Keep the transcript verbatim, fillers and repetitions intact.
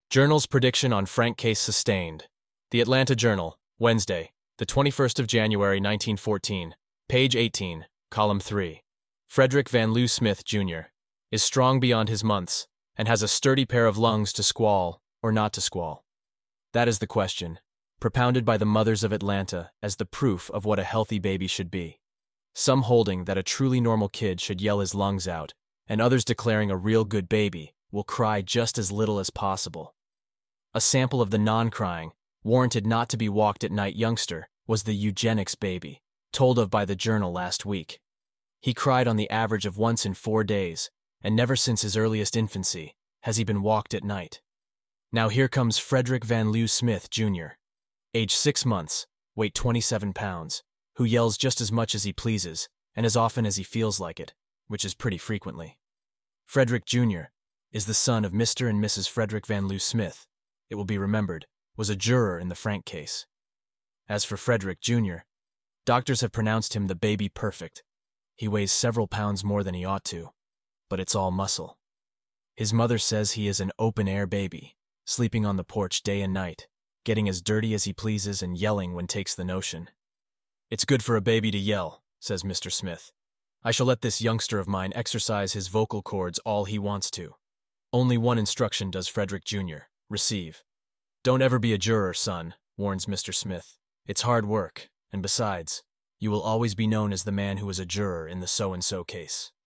Journal's prediction on Frank case sustained. The Atlanta Journal, Wednesday, the twenty-first of January nineteen fourteen, page eighteen, column three. Frederick Van Loo Smith, Junior is strong beyond his months and has a sturdy pair of lungs to squall or not to squall. That is the question, propounded by the mothers of Atlanta as the proof of what a healthy baby should be. Some holding that a truly normal kid should yell his lungs out, and others declaring a real good baby will cry just as little as possible. A sample of the non-crying, warranted not to be walked at night youngster was the eugenics baby, told of by the Journal last week. He cried on the average of once in four days, and never since his earliest infancy has he been walked at night. Now here comes Frederick Van Loo Smith, Junior, age six months, weight twenty-seven pounds, who yells just as much as he pleases and as often as he feels like it, which is pretty frequently. Frederick, Junior is the son of Mister and Missus Frederick Van Loo Smith. It will be remembered, was a juror in the Frank case. As for Frederick, Junior, doctors have pronounced him the baby perfect. He weighs several pounds more than he ought to, but it's all muscle. His mother says he is an open-air baby, sleeping on the porch day and night, getting as dirty as he pleases and yelling when takes the notion. It's good for a baby to yell, says Mister Smith. I shall let this youngster of mine exercise his vocal cords all he wants to. Only one instruction does Frederick, Junior receive. Don't ever be a juror, son, warns Mister Smith. It's hard work, and besides, you will always be known as the man who was a juror in the so-and-so case.